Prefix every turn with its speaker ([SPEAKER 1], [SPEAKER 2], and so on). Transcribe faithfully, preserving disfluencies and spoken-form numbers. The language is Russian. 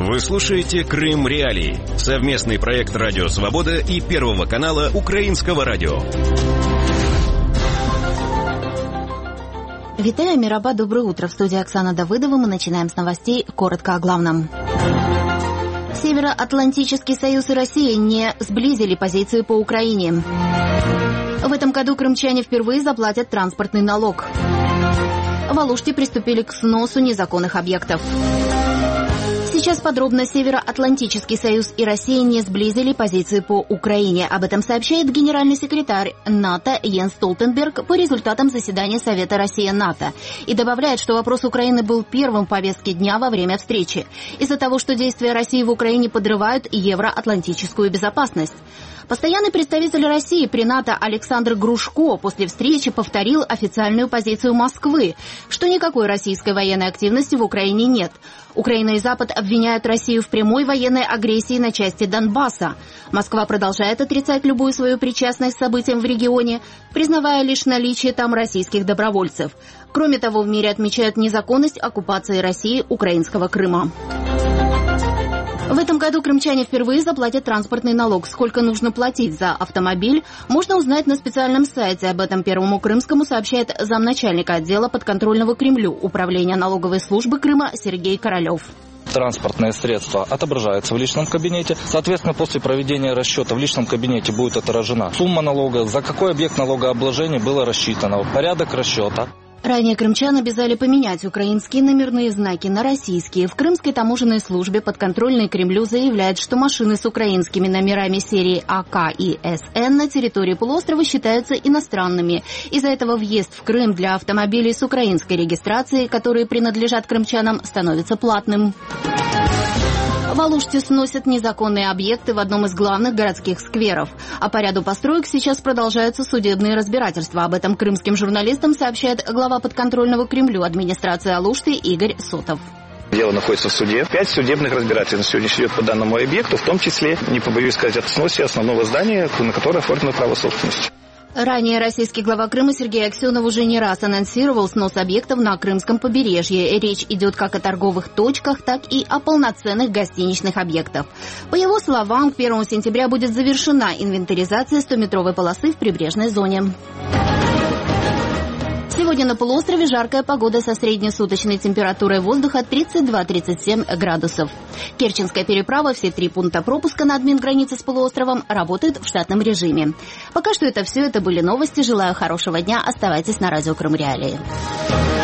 [SPEAKER 1] Вы слушаете «Крым Реалии» — совместный проект «Радио Свобода» и Первого канала Украинского радио.
[SPEAKER 2] Витаю, Мираба, доброе утро. В студии Оксана Давыдова. Мы начинаем с новостей. Коротко о главном. Североатлантический союз и Россия не сблизили позиции по Украине. В этом году крымчане впервые заплатят транспортный налог. В Алуште приступили к сносу незаконных объектов. Сейчас подробно. Североатлантический союз и Россия не сблизили позиции по Украине. Об этом сообщает генеральный секретарь НАТО Йенс Столтенберг по результатам заседания Совета Россия-НАТО. И добавляет, что вопрос Украины был первым в повестке дня во время встречи. Из-за того, что действия России в Украине подрывают евроатлантическую безопасность. Постоянный представитель России при НАТО Александр Грушко после встречи повторил официальную позицию Москвы, что никакой российской военной активности в Украине нет. Украина и Запад обвиняют Россию в прямой военной агрессии на части Донбасса. Москва продолжает отрицать любую свою причастность к событиям в регионе, признавая лишь наличие там российских добровольцев. Кроме того, в мире отмечают незаконность оккупации России украинского Крыма. В этом году крымчане впервые заплатят транспортный налог. Сколько нужно платить за автомобиль, можно узнать на специальном сайте. Об этом Первому Крымскому сообщает замначальника отдела подконтрольного Кремлю Управления налоговой службы Крыма Сергей Королев.
[SPEAKER 3] Транспортные средства отображаются в личном кабинете. Соответственно, после проведения расчета в личном кабинете будет отражена сумма налога, за какой объект налогообложения было рассчитано, порядок расчета.
[SPEAKER 2] Ранее крымчан обязали поменять украинские номерные знаки на российские. В Крымской таможенной службе подконтрольной Кремлю заявляют, что машины с украинскими номерами серии АК и СН на территории полуострова считаются иностранными. Из-за этого въезд в Крым для автомобилей с украинской регистрацией, которые принадлежат крымчанам, становится платным. В Алуште сносят незаконные объекты в одном из главных городских скверов. А по ряду построек сейчас продолжаются судебные разбирательства. Об этом крымским журналистам сообщает глава подконтрольного Кремлю администрации Алушты Игорь Сотов.
[SPEAKER 4] Дело находится в суде. Пять судебных разбирательств на сегодня идет по данному объекту, в том числе, не побоюсь сказать, о сносе основного здания, на которое оформлено право собственности.
[SPEAKER 2] Ранее российский глава Крыма Сергей Аксенов уже не раз анонсировал снос объектов на Крымском побережье. Речь идет как о торговых точках, так и о полноценных гостиничных объектах. По его словам, к первому сентября будет завершена инвентаризация стометровой полосы в прибрежной зоне. Сегодня на полуострове жаркая погода со среднесуточной температурой воздуха тридцать два - тридцать семь градусов. Керченская переправа, все три пункта пропуска на админгранице с полуостровом работают в штатном режиме. Пока что это все, это были новости. Желаю хорошего дня. Оставайтесь на радио Крым Реалии.